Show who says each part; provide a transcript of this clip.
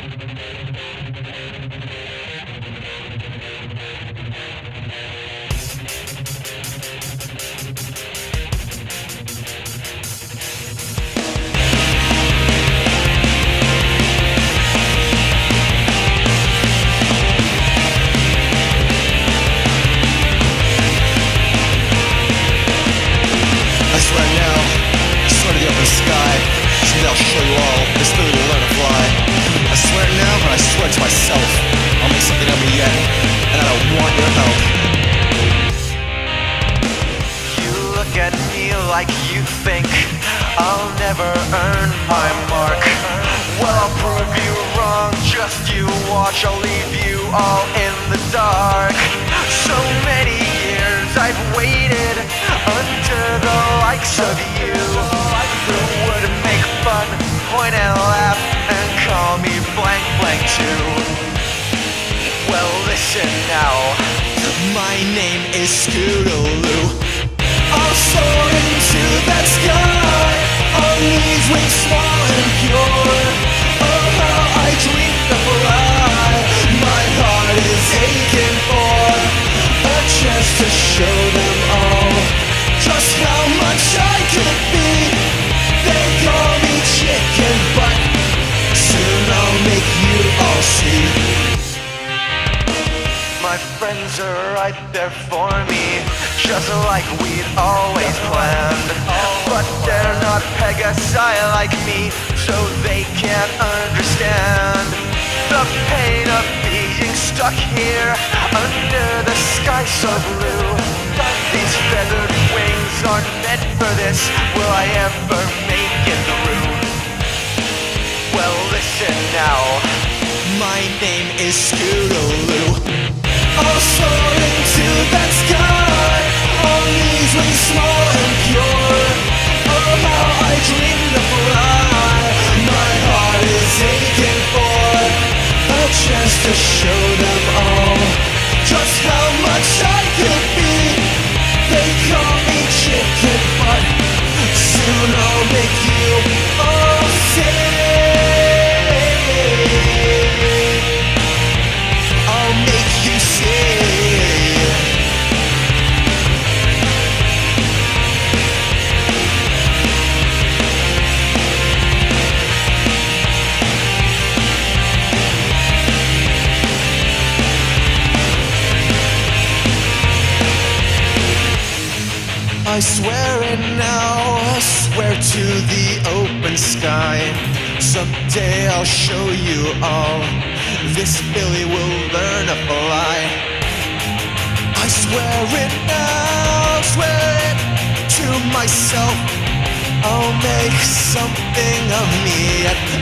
Speaker 1: Someday I'll show you all this Philly will learn to fly. I swear it now, and I swear it to myself. I'll make something of me yet, and I don't want your help.
Speaker 2: You look at me like you think I'll never earn my mark. Well, I'll prove you wrong, just you watch. I'll leave you all in the dark. So many years I've waited under the likes of you, who would make fun, point and laugh, and call me blank blank too. Well, listen now,
Speaker 1: my name is Scootaloo. I'll soar into that sky on these wings small and pure. Oh, how I dream to fly. My heart is aching for a chance to show them all just how much I could be. They call me chicken, but soon I'll make you all see.
Speaker 2: my friends are right there for me, just like we'd always planned. But they're not Pegasi like me, so they can't understand the pain of being stuck here under the sky so blue. These feathered wings aren't meant for this. Will I ever make it through? Well, listen now,
Speaker 1: my name is Scootaloo. I'll soar into that sky on these wings small and pure. Oh, how I dream to fly. My heart is aching for a chance to show them all just how much I could be. They call me chicken, but soon I'll make you all see. I'll make you see. I swear it now, I swear to the open sky. Someday I'll show you all this Philly will learn to fly. I swear it now, I swear it to myself. I'll make something of me,